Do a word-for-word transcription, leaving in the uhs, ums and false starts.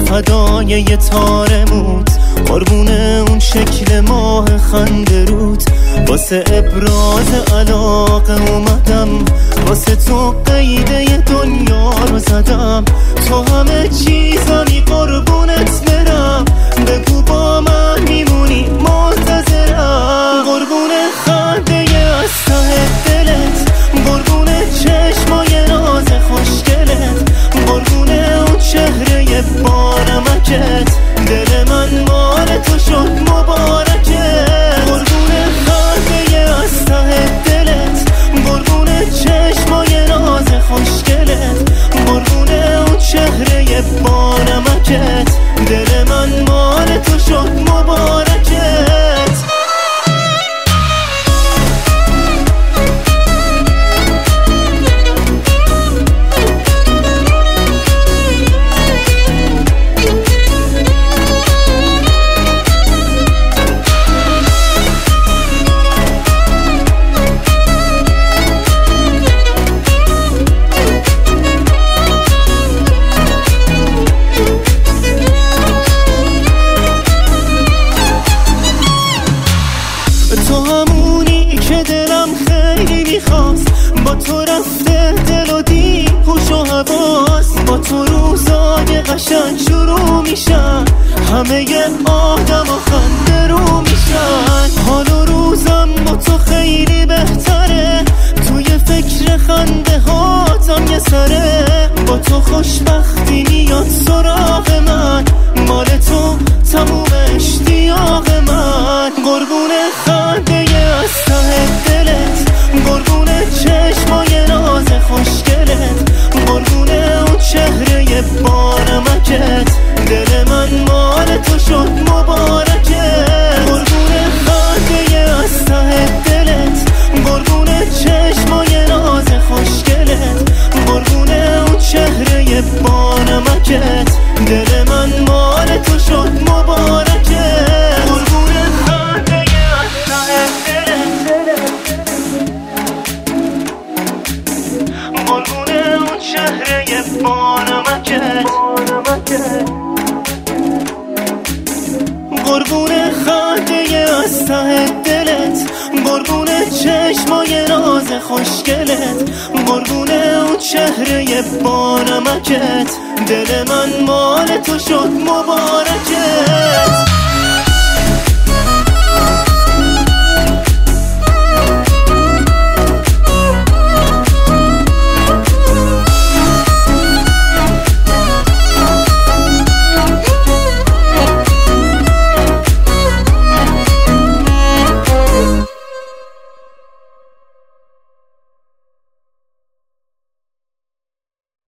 فدای یه تار موت، قربون اون شکل ماه خنده رود. واسه ابراز علاقه اومدم، واسه تو قیده دنیا رو زدم. تو همه چیزمی قربونت برم، بگو با من میمونی منتظرم. قربون خنده از ته دلت، قربون چشمای ناز خوشگلت، قربون اون چهره بانمکت. دل من مال تو شد مبارکه. قربون خنده از ته دلت، قربون چشمای ناز خوشگلت، قربون اون چهره بانمکت. دل من مال تو شد مبارکت. تو همونی که دلم خیلی میخواست، با تو رفته دل و دید هوش و حواس. با تو روزای قشنگ شروع میشن، همه آدم و خنده رو میشن. حال و روزم با تو خیلی بهتره، توی فکر خنده هاتم یه سره. با تو خوشبختی میاد سراغ من، مال تو تموم اشتیاق من. قربون خنده از ته دلت، قربون چشمای ناز خوشگلت، قربون اون چهره بانمکت. دل من مال تو شد مبارکه. قربون خنده از ته دلت، قربون چشمای ناز خوشگلت، قربون اون چهره بانمکت. دل من مال تو شد مبارکه. قربون خنده از ته دلت، قربون اون چهره بانمکت. قربون خنده از ته دلت، قربون چشمای ناز خوشگلت، قربون اون چهره بانمکت. دل من مال تو شد مبارکت.